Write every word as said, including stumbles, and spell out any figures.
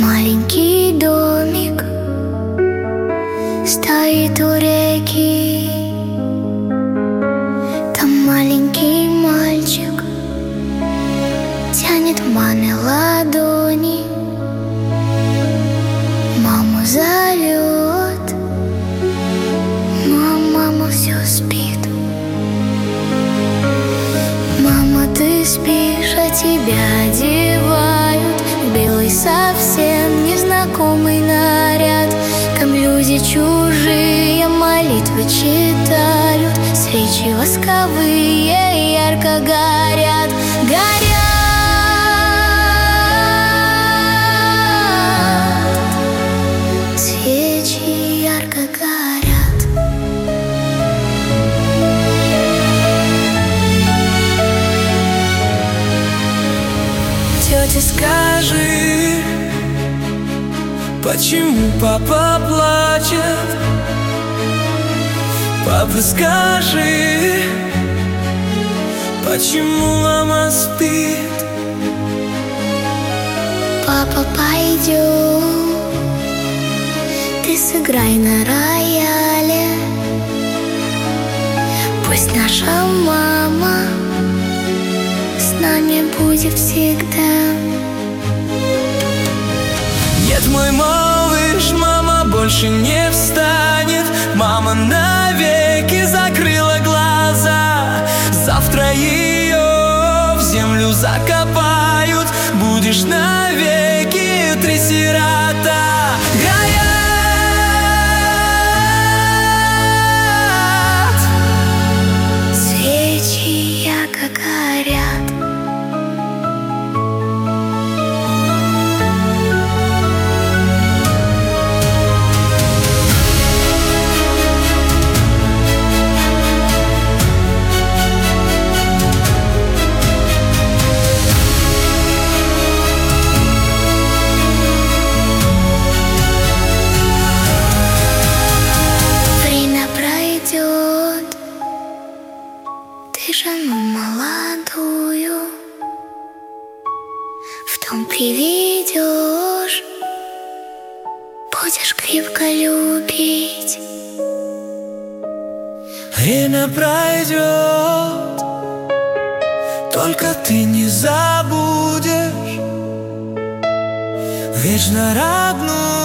маленький домик стоит у реки. Там маленький мальчик тянет маме ладони. Маму зовет, но мама все спит. Мама, ты спишь, а тебя одевают в белый совсем незнакомый наряд. Там люди чужие молитвы читают, свечи восковые ярко горят, горят. Свечи ярко горят. Тетя, скажи, почему папа плачет? Папа, скажи, почему мама спит? Папа, пойдем, ты сыграй на рояле. Пусть наша мама с нами будет всегда. Нет, мой малыш, мама больше не встанет. Мама навеки закрыла глаза. Завтра ее в землю закопают. Будешь навеки три сирота. Горят Свечи ярко горят. Ты жену молодую в дом приведешь, будешь крепко любить. Время пройдет, только ты не забудешь вечно родную